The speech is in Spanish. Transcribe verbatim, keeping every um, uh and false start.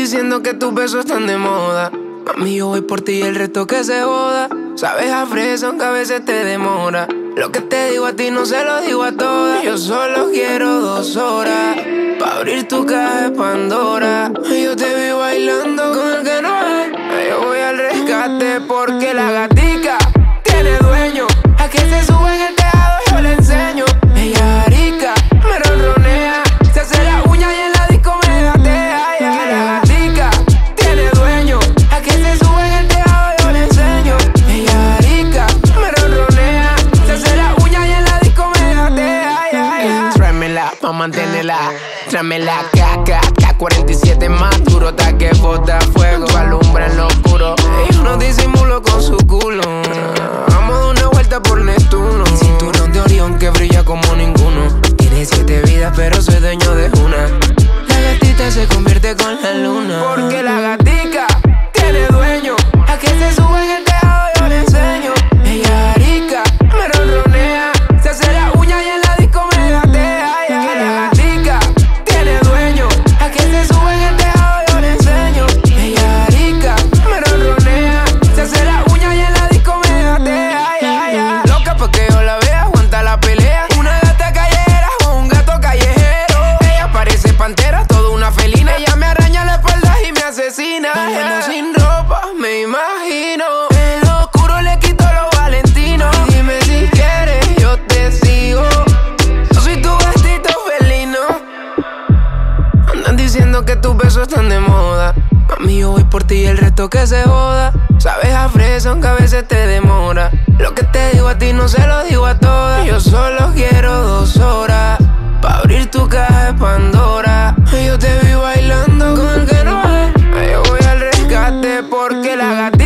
diciendo que tus besos están de moda. Mami, yo voy por ti y el resto que se joda. Sabes a fresa aunque a veces te demora. Lo que te digo a ti no se lo digo a todas. Yo solo quiero dos horas pa' abrir tu caja de Pandora. Yo te vi bailando con el que no es. Yo voy al rescate porque la gatica tiene dueño. A que se sube en el tejado yo le enseño. Ella rica, me ronronea, se hace la uña y en la disco me gatea. Ya la gatica tiene dueño. A que se sube en el tejado yo le enseño. Ella rica, me ronronea, se hace la uña y en la disco me gatea. Ya, ya. Tráemela pa' mantenerla, tráemela caca. K cuarenta y siete más duro, ta que bota fuego, alumbra en lo oscuro. Ella no disimulo con su culo. Vamos de una vuelta por Neptuno. Cinturón de Orión que brilla como ninguno. Tiene siete vidas pero soy dueño de una. La gatita se convierte con la luna. Porque la gatica tiene dueño. A que se sube en el tejado yo le enseño. Ella rica, me ronronea, se hace la uña y en la disco me gatea. Ya la gatica tiene dueño. A que se sube en el tejado yo le enseño. Ella rica, me ronronea, se hace la uña y en la disco me gatea. Ya, ya. Loca porque yo la vea, aguanta la pelea. Una gata callejera o un gato callejero. Ella parece pantera, toda una felina. Ella me araña la espalda y me asesina. Bailando sin ropa, me imagino. En lo oscuro le quito los valentinos. Dime si quieres, yo te sigo. Yo soy tu gatito felino. Andan diciendo que tus besos están de moda. Mami, yo voy por ti y el resto que se joda. Sabes a fresa aunque a veces te demora. Lo que te digo a ti no se lo digo a todas. Yo solo quiero dos horas pa' abrir tu caja de Pandora. Yo te vi bailando con el que no es. Yo voy al rescate porque la gata